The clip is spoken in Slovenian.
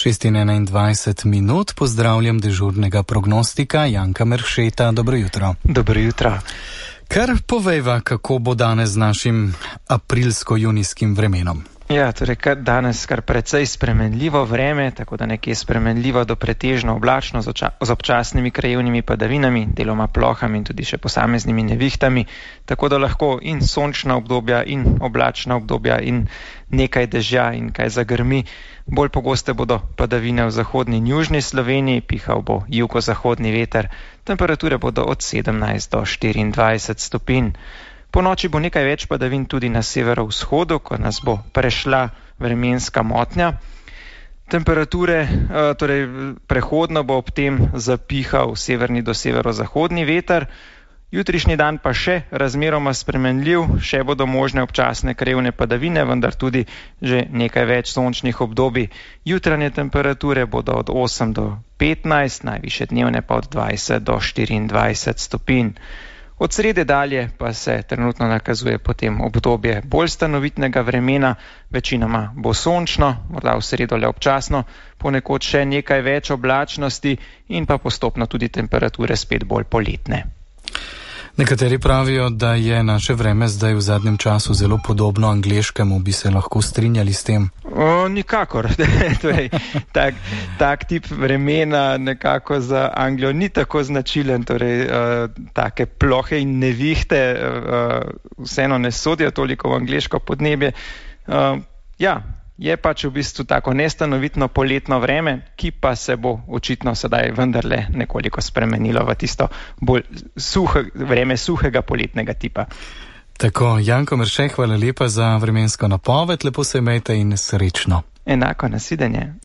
6:21, pozdravljam dežurnega prognostika Janka Meršeta. Dobro jutro. Dobro jutro. Kar povejva, kako bo danes z našim aprilsko-junijskim vremenom. Ja, torej danes kar precej spremenljivo vreme, tako da nekje spremenljivo do pretežno oblačno z občasnimi krajevnimi padavinami, deloma plohami in tudi še posameznimi nevihtami, tako da lahko in sončna obdobja in oblačna obdobja in nekaj dežja in kaj zagrmi. Bolj pogoste bodo padavine v zahodni in južni Sloveniji, pihal bo jugozahodni veter, temperature bodo od 17 do 24 stopinj. Po noči bo nekaj več padavin tudi na severovzhodu, ko nas bo prešla vremenska motnja. Temperature, torej prehodno bo ob tem zapihal severni do severozahodni veter. Jutrišnji dan pa še razmeroma spremenljiv, še bodo možne občasne krajevne padavine, vendar tudi že nekaj več sončnih obdobij. Jutranje temperature bodo od 8 do 15, najvišje dnevne pa od 20 do 24 stopinj. Od srede dalje pa se trenutno nakazuje potem obdobje bolj stanovitnega vremena, večinoma bo sončno, morda v sredo le občasno, ponekod še nekaj več oblačnosti in pa postopno tudi temperature spet bolj poletne. Nekateri pravijo, da je naše vreme zdaj v zadnjem času zelo podobno angleškemu. Bi se lahko strinjali s tem? Nikakor. Torej, tak tip vremena nekako za Anglijo ni tako značilen, torej take plohe in nevihte vseeno ne sodijo toliko v angleško podnebje. Je pač v bistvu tako nestanovitno poletno vreme, ki pa se bo očitno sedaj vendarle nekoliko spremenilo v tisto bolj vreme suhega poletnega tipa. Tako, Janko Merše, hvala lepa za vremensko napoved, lepo se imejte in srečno. Enako, nasvidenje.